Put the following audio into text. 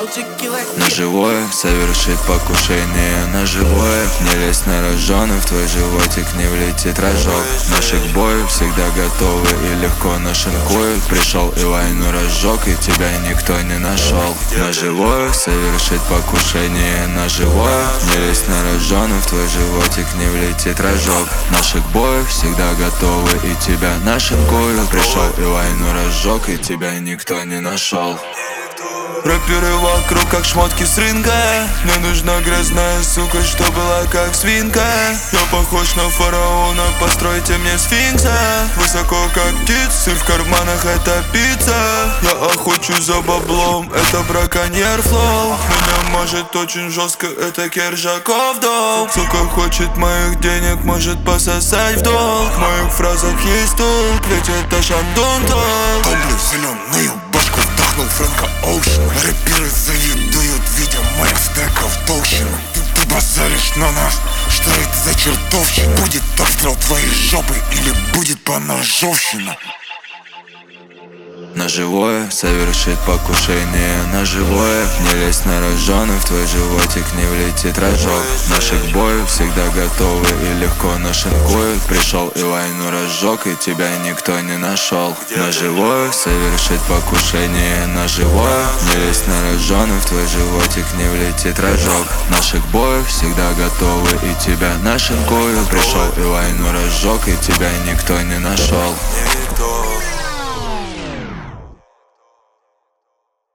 На живое совершить покушение, на живое не лезь на рожжёный, в твой животик не влетит рожок. Наши к бою всегда готовы и легко нашинкуют. Пришел и войну разжег, и тебя никто не нашел. На живое совершить покушение, на живое не лезь на рожжёный, в твой животик не влетит рожок. Наши к бою всегда готовы и тебя нашинкуют. Пришел и войну разжег, и тебя никто не нашел. Рэперы вокруг как шмотки с рынка. Мне нужна грязная сука, что была как свинка. Я похож на фараона, постройте мне сфинкса. Высоко как птиц, сыр в карманах это пицца. Я охочусь за баблом, это браконьер флоу. Меня может очень жестко, это Кержаков дом. Сука хочет моих денег, может пососать в долг. В моих фразах есть толк, ведь это Шандон толк. Топлю зеленую башку, вдохнул Фрэнка Оушена. Рэперы завидуют, видя моих стеков толщину. Ты базаришь на нас, что это за чертовщина? Будет обстрел твоей жопы или будет поножовщина? На живое совершить покушение, на живое не лезь на рожжёный, в твой животик не влетит рожок. Наши к бою всегда готовы и легко нашинкуют. Пришел и войну разжег, и тебя никто не нашел. На живое совершить покушение, на живое не лезь на рожжёный, в твой животик не влетит рожок. Наши к бою всегда готовы и тебя нашинкуют. Пришел и войну разжег, и тебя никто не нашел.